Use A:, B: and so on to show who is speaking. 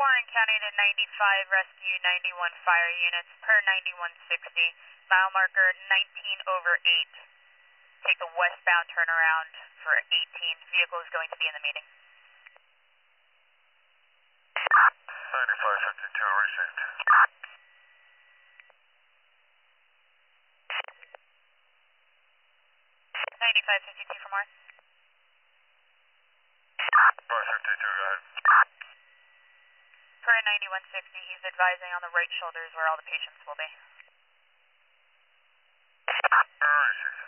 A: Warren County to 95, rescue 91 fire units per 9160, mile marker 19 over 8. Take the westbound turnaround for 18. Vehicle is going to be in the meeting.
B: 9552 received.
A: 9552 for more.
B: 552, go ahead.
A: Per 9160, he's advising on the right shoulder is where all the patients will be.
B: Received.